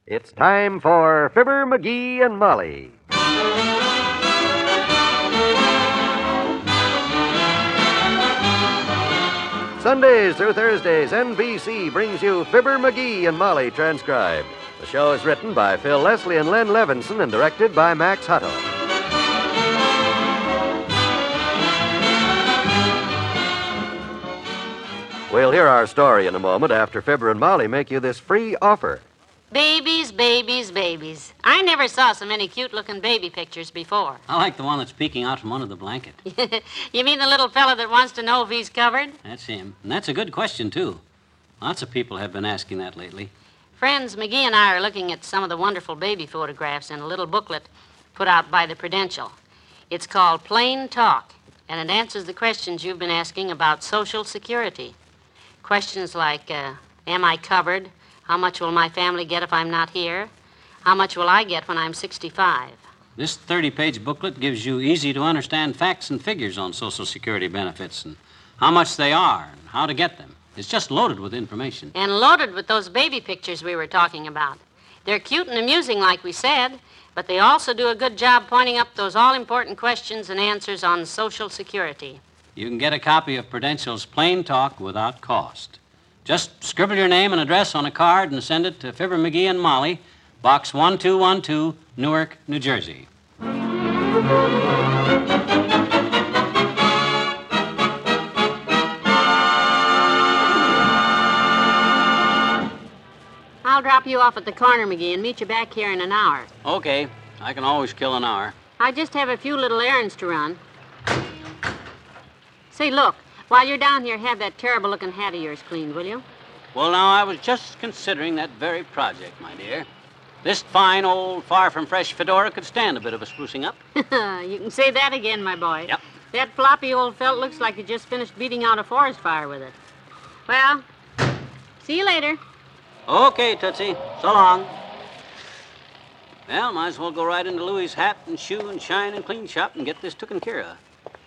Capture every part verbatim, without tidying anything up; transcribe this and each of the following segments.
It's time for Fibber, McGee, and Molly. Sundays through Thursdays, N B C brings you Fibber, McGee, and Molly transcribed. The show is written by Phil Leslie and Len Levinson and directed by Max Hutto. We'll hear our story in a moment after Fibber and Molly make you this free offer. Babies, babies, babies. I never saw so many cute-looking baby pictures before. I like the one that's peeking out from under the blanket. You mean the little fella that wants to know if he's covered? That's him. And that's a good question, too. Lots of people have been asking that lately. Friends, McGee and I are looking at some of the wonderful baby photographs in a little booklet put out by the Prudential. It's called Plain Talk, and it answers the questions you've been asking about Social Security. Questions like, uh, am I covered? How much will my family get if I'm not here? How much will I get when I'm sixty-five? This thirty-page booklet gives you easy-to-understand facts and figures on Social Security benefits and how much they are and how to get them. It's just loaded with information. And loaded with those baby pictures we were talking about. They're cute and amusing, like we said, but they also do a good job pointing up those all-important questions and answers on Social Security. You can get a copy of Prudential's Plain Talk without cost. Just scribble your name and address on a card and send it to Fibber, McGee, and Molly, Box one two one two, Newark, New Jersey. I'll drop you off at the corner, McGee, and meet you back here in an hour. Okay. I can always kill an hour. I just have a few little errands to run. Say, look, while you're down here, have that terrible-looking hat of yours cleaned, will you? Well, now, I was just considering that very project, my dear. This fine old far-from-fresh fedora could stand a bit of a sprucing up. You can say that again, my boy. Yep. That floppy old felt looks like you just finished beating out a forest fire with it. Well, see you later. Okay, Tootsie. So long. Well, might as well go right into Louie's hat and shoe and shine and clean shop and get this taken care of.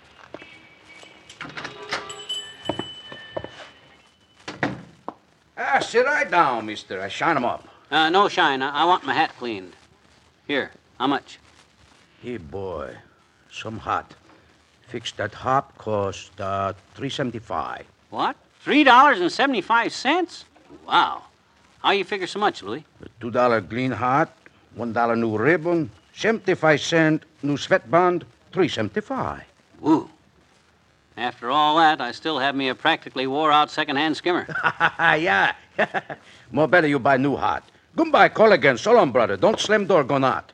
Ah, sit right down, mister. I shine 'em up. Uh, no shine. I, I want my hat cleaned. Here, how much? Hey, boy. Some hot. Fix that hop cost uh, three seventy-five. What? Three dollars and seventy-five cents? Wow. How you figure so much, Louie? Two dollar clean hot, one dollar new ribbon, seventy-five cent new sweatband, three seventy-five. Woo. After all that, I still have me a practically wore-out second-hand skimmer. Yeah. More better you buy new hot. Goodbye, call again. So long, brother. Don't slam door, go not.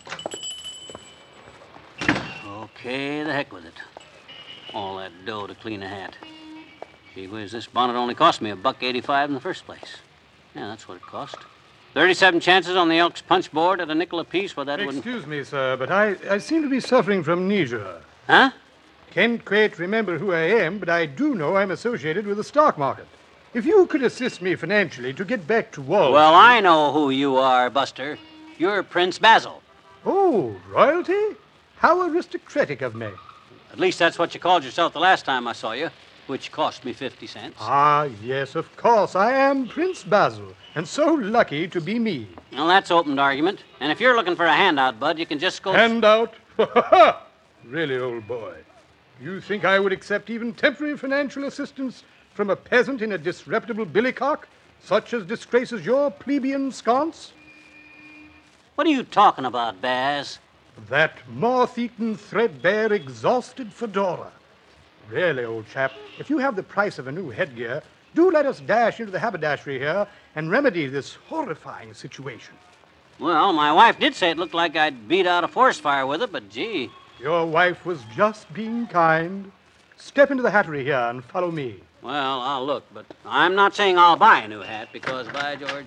Okay, the heck with it. All that dough to clean a hat. Gee whiz, this bonnet only cost me a buck eighty-five in the first place. Yeah, that's what it cost. Thirty-seven chances on the Elks punch board at a nickel apiece. Well, that wouldn't... Excuse me, sir, but I, I seem to be suffering from amnesia. Huh? Can't quite remember who I am, but I do know I'm associated with the stock market. If you could assist me financially to get back to Wall Well, Street... I know who you are, Buster. You're Prince Basil. Oh, royalty? How aristocratic of me. At least that's what you called yourself the last time I saw you, which cost me fifty cents. Ah, yes, of course. I am Prince Basil, and so lucky to be me. Well, that's open to argument. And if you're looking for a handout, Bud, you can just go... Handout? Really, old boy. You think I would accept even temporary financial assistance from a peasant in a disreputable billycock, such as disgraces your plebeian sconce? What are you talking about, Baz? That moth-eaten, threadbare, exhausted fedora. Really, old chap, if you have the price of a new headgear, do let us dash into the haberdashery here and remedy this horrifying situation. Well, my wife did say it looked like I'd beat out a forest fire with it, but gee... Your wife was just being kind. Step into the hattery here and follow me. Well, I'll look, but I'm not saying I'll buy a new hat because, by George...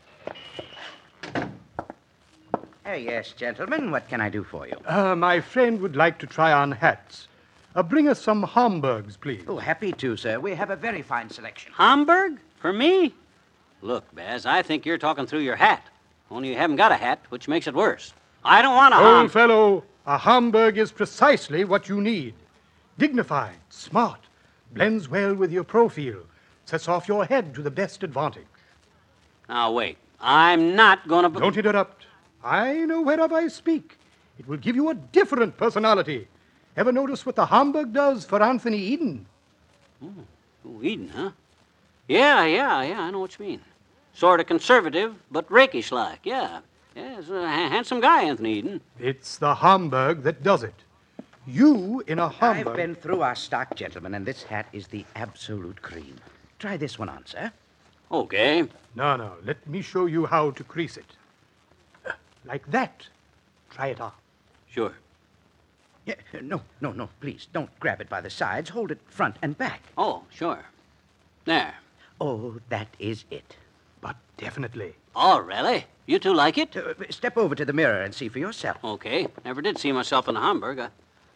Oh, yes, gentlemen. What can I do for you? Uh, my friend would like to try on hats. Uh, bring us some Homburgs, please. Oh, happy to, sir. We have a very fine selection. Homburg? For me? Look, Baz, I think you're talking through your hat. Only you haven't got a hat, which makes it worse. I don't want a Old Hom... fellow, a Homburg is precisely what you need. Dignified, smart, blends well with your profile, sets off your head to the best advantage. Now, wait. I'm not going to... Don't interrupt. I know whereof I speak. It will give you a different personality. Ever notice what the Hamburg does for Anthony Eden? Oh, oh, Eden, huh? Yeah, yeah, yeah, I know what you mean. Sort of conservative, but rakish-like, yeah. Yeah, he's a ha- handsome guy, Anthony Eden. It's the Hamburg that does it. You in a Hamburg... I've been through our stock, gentlemen, and this hat is the absolute cream. Try this one on, sir. Okay. No, no, let me show you how to crease it. Like that. Try it on. Sure. Yeah, no, no, no, please, don't grab it by the sides. Hold it front and back. Oh, sure. There. Oh, that is it. But definitely. Oh, really? You two like it? Uh, step over to the mirror and see for yourself. Okay. Never did see myself in a Hamburg. I...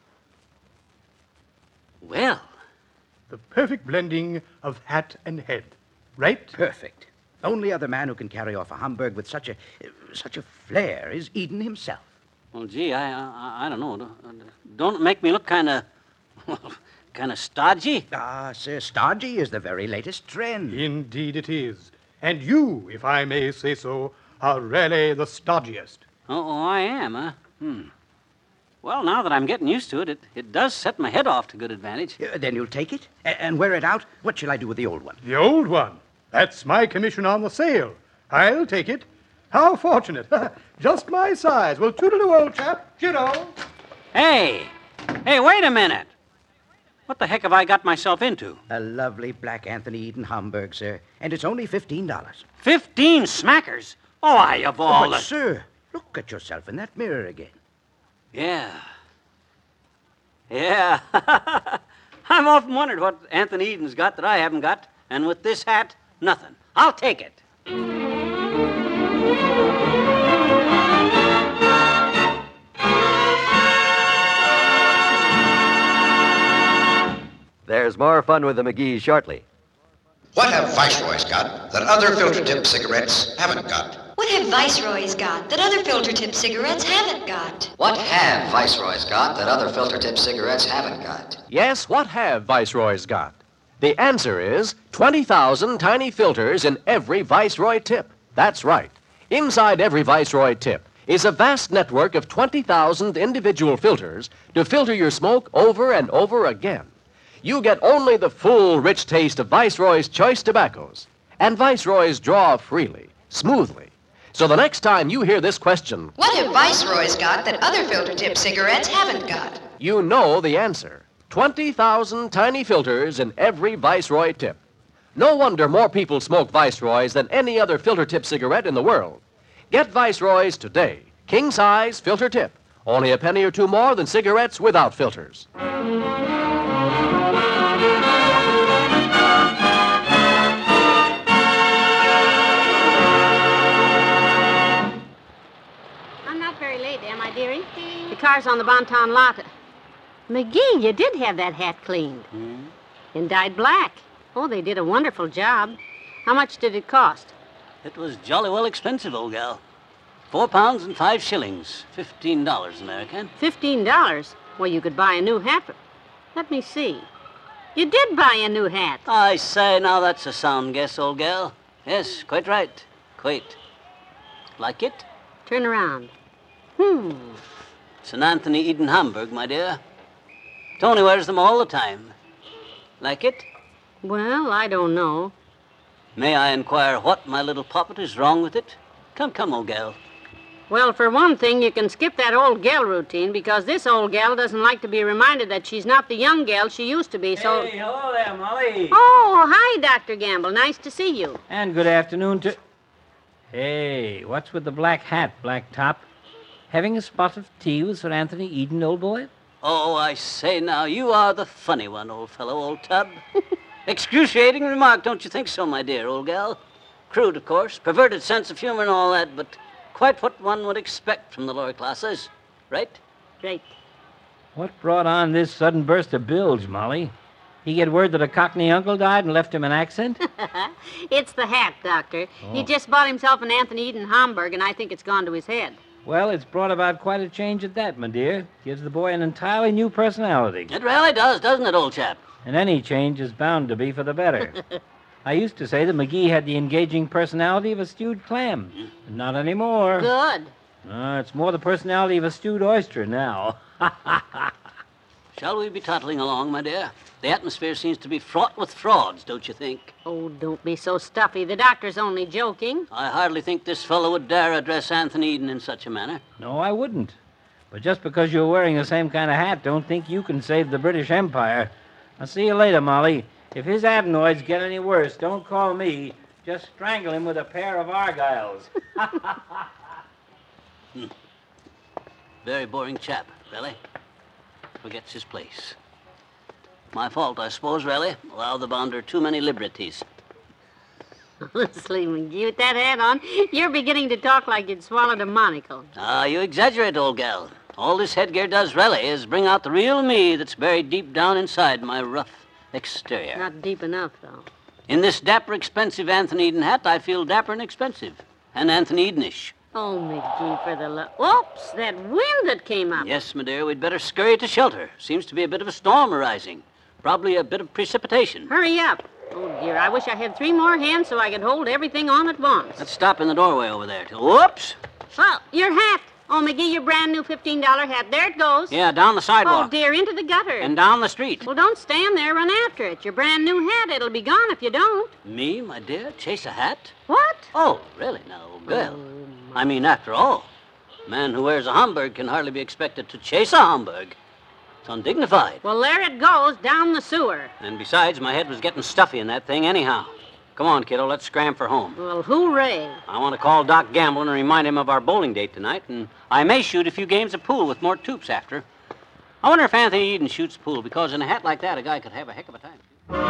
Well, The perfect blending of hat and head. Right? Perfect. Only other man who can carry off a Hamburg with such a uh, such a flair is Eden himself. well, gee, I, I, I don't know. Don't it make me look kind of, kind of stodgy? Ah, sir, stodgy is the very latest trend. Indeed it is. And you, if I may say so, are really the stodgiest. Oh, oh, I am, huh? Hmm. Well, now that I'm getting used to it, it, it does set my head off to good advantage. Uh, then you'll take it a- and wear it out. What shall I do with the old one? The old one. That's my commission on the sale. I'll take it. How fortunate. Just my size. Well, toodaloo, old chap. Cheerio. Hey! Hey, wait a minute! What the heck have I got myself into? A lovely black Anthony Eden Hamburg, sir. And it's only fifteen dollars. Fifteen smackers? Oh, I of all But, the... sir, look at yourself in that mirror again. Yeah. Yeah. I've often wondered what Anthony Eden's got that I haven't got. And with this hat, nothing. I'll take it. There's more fun with the McGees shortly. What have Viceroys got that other filter tip cigarettes haven't got? What have Viceroys got that other filter tip cigarettes haven't got? What have Viceroys got that other filter tip cigarettes haven't got? Yes, what have Viceroys got? The answer is twenty thousand tiny filters in every Viceroy tip. That's right. Inside every Viceroy tip is a vast network of twenty thousand individual filters to filter your smoke over and over again. You get only the full, rich taste of Viceroy's choice tobaccos. And Viceroys draw freely, smoothly. So the next time you hear this question, What have Viceroys got that other filter tip cigarettes haven't got? you know the answer. twenty thousand tiny filters in every Viceroy tip. No wonder more people smoke Viceroys than any other filter tip cigarette in the world. Get Viceroys today. King size filter tip. Only a penny or two more than cigarettes without filters. I'm not very late, am I, dearie? The car's on the Bonton lot. McGee, you did have that hat cleaned. Hmm? And dyed black. Oh, they did a wonderful job. How much did it cost? It was jolly well expensive, old gal. Four pounds and five shillings. Fifteen dollars American. Fifteen dollars? Well, you could buy a new hat. Let me see. You did buy a new hat. I say, now that's a sound guess, old gal. Yes, quite right. Quite. Like it? Turn around. Hmm. It's an Anthony Eden Hamburg, my dear. Tony wears them all the time. Like it? Well, I don't know. May I inquire what, my little poppet, is wrong with it? Come, come, old gal. Well, for one thing, you can skip that old gal routine because this old gal doesn't like to be reminded that she's not the young gal she used to be, so... Hey, hello there, Molly. Oh, hi, Doctor Gamble. Nice to see you. And good afternoon to... Hey, what's with the black hat, black top? Having a spot of tea with Sir Anthony Eden, old boy? Oh, I say now, you are the funny one, old fellow, old tub. Excruciating remark, don't you think so, my dear old gal? Crude, of course, perverted sense of humor and all that, but quite what one would expect from the lower classes, right? Right. What brought on this sudden burst of bilge, Molly? He get word that a Cockney uncle died and left him an accent? It's the hat, Doctor. Oh. He just bought himself an Anthony Eden Hamburg, and I think it's gone to his head. Well, it's brought about quite a change at that, my dear. Gives the boy an entirely new personality. It really does, doesn't it, old chap? And any change is bound to be for the better. I used to say that McGee had the engaging personality of a stewed clam. Not anymore. Good. Uh, it's more the personality of a stewed oyster now. Shall we be toddling along, my dear? The atmosphere seems to be fraught with frauds, don't you think? Oh, don't be so stuffy. The doctor's only joking. I hardly think this fellow would dare address Anthony Eden in such a manner. No, I wouldn't. But just because you're wearing the same kind of hat, don't think you can save the British Empire. I'll see you later, Molly. If his adenoids get any worse, don't call me. Just strangle him with a pair of argyles. hmm. Very boring chap, really. Forgets his place. My fault, I suppose, really. Allow the bounder too many liberties. Honestly, McGee, with that hat on, you're beginning to talk like you'd swallowed a monocle. Ah, you exaggerate, old gal. All this headgear does, really, is bring out the real me that's buried deep down inside my rough exterior. Not deep enough, though. In this dapper, expensive Anthony Eden hat, I feel dapper and expensive. And Anthony Edenish. Oh, McGee, for the love... Whoops, that wind that came up. Yes, my dear, we'd better scurry to shelter. Seems to be a bit of a storm arising. Probably a bit of precipitation. Hurry up. Oh, dear, I wish I had three more hands so I could hold everything on at once. Let's stop in the doorway over there. Till... Whoops! Well, your hat. Oh, McGee, your brand new fifteen dollar hat. There it goes. Yeah, down the sidewalk. Oh, dear, into the gutter. And down the street. Well, don't stand there. Run after it. Your brand new hat. It'll be gone if you don't. Me, my dear? Chase a hat? What? Oh, really? Now, girl. Oh, I mean, after all, a man who wears a Homburg can hardly be expected to chase a Homburg. It's undignified. Well, there it goes, down the sewer. And besides, my head was getting stuffy in that thing anyhow. Come on, kiddo, let's scram for home. Well, hooray. I want to call Doc Gamble and remind him of our bowling date tonight, and I may shoot a few games of pool with more toops after. I wonder if Anthony Eden shoots pool, because in a hat like that, a guy could have a heck of a time.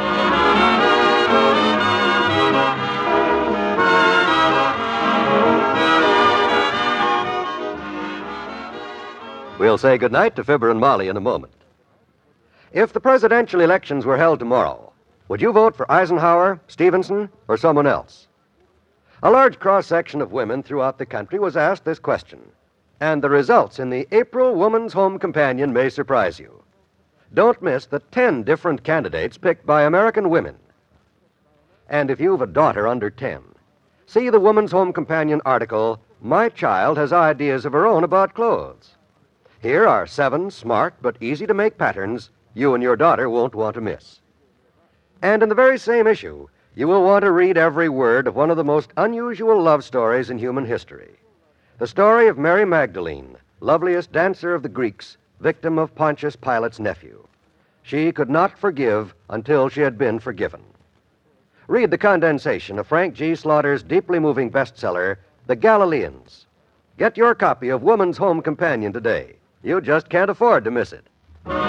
We'll say goodnight to Fibber and Molly in a moment. If the presidential elections were held tomorrow, would you vote for Eisenhower, Stevenson, or someone else? A large cross-section of women throughout the country was asked this question, and the results in the April Woman's Home Companion may surprise you. Don't miss the ten different candidates picked by American women. And if you've a daughter under ten, see the Woman's Home Companion article, My Child Has Ideas of Her Own About Clothes. Here are seven smart but easy-to-make patterns you and your daughter won't want to miss. And in the very same issue, you will want to read every word of one of the most unusual love stories in human history. The story of Mary Magdalene, loveliest dancer of the Greeks, victim of Pontius Pilate's nephew. She could not forgive until she had been forgiven. Read the condensation of Frank G. Slaughter's deeply moving bestseller, The Galileans. Get your copy of Woman's Home Companion today. You just can't afford to miss it.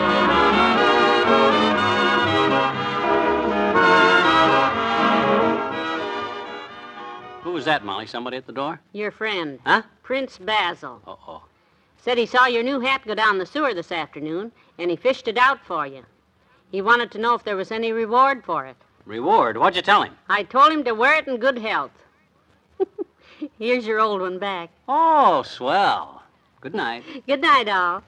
Who was that, Molly? Somebody at the door? Your friend. Huh? Prince Basil. Uh-oh. Said he saw your new hat go down the sewer this afternoon, and he fished it out for you. He wanted to know if there was any reward for it. Reward? What'd you tell him? I told him to wear it in good health. Here's your old one back. Oh, swell. Good night. Good night, all.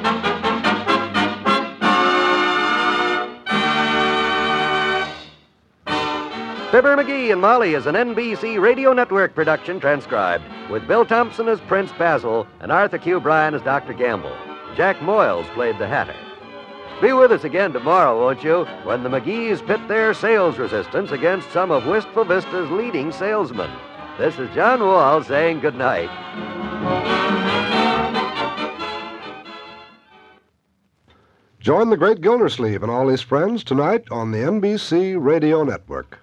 Fibber McGee and Molly is an N B C Radio Network production transcribed, with Bill Thompson as Prince Basil and Arthur Q. Bryan as Doctor Gamble. Jack Moyles played the Hatter. Be with us again tomorrow, won't you, when the McGees pit their sales resistance against some of Wistful Vista's leading salesmen. This is John Wall saying good night. Join the great Gildersleeve and all his friends tonight on the N B C Radio Network.